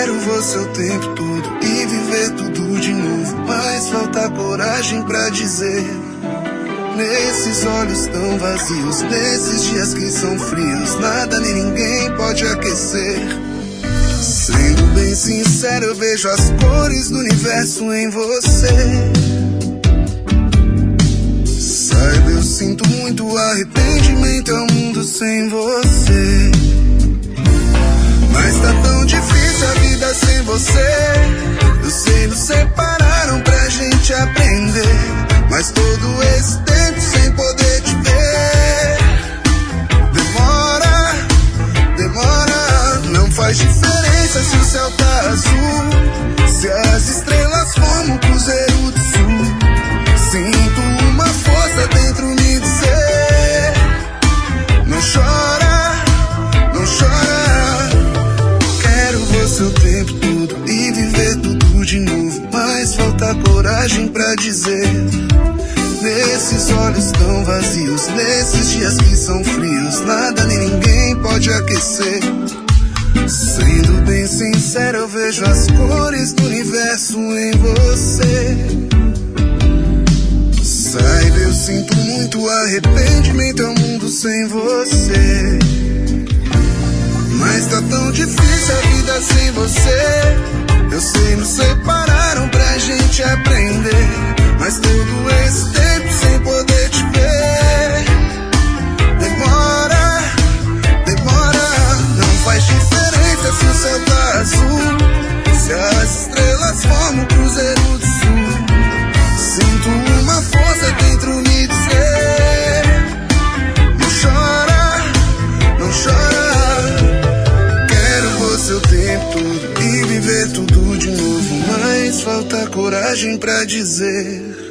Quero você o tempo todo e viver tudo de novo, mas falta coragem pra dizer. Nesses olhos tão vazios, nesses dias que são frios, nada nem ninguém pode aquecer. Sendo bem sincero, eu vejo as cores do universo em você. Saiba, eu sinto muito arrependimento, é um mundo sem você. Mas tá tão difícil a vida sem você. Eu sei, nos separaram pra gente aprender, mas todo esse tempo sem poder te ver. Demora, demora, não faz diferença se o céu tá azul, se as estrelas formam um cruzeiro do sul. Sinto uma força dentro me dizer: não chora, não chora. Quero você o tempo todo e viver tudo de novo, mas falta coragem pra dizer. Nesses olhos tão vazios, nesses dias que são frios, nada nem ninguém pode aquecer. Sendo bem sincero, eu vejo as cores do universo em você. Saiba, eu sinto muito arrependimento, é um mundo sem você. Mas tá tão difícil a vida sem você. Eu sei, nos separaram pra gente aprender, mas todo esse tempo sem poder te ver. Demora, demora, não faz diferença se o céu tá azul, se as estrelas formam um cruzeiro do sul. Sinto uma força dentro me dizer: não chora, não chora. Quero você o tempo todo e viver tudo de novo, mas falta coragem pra dizer.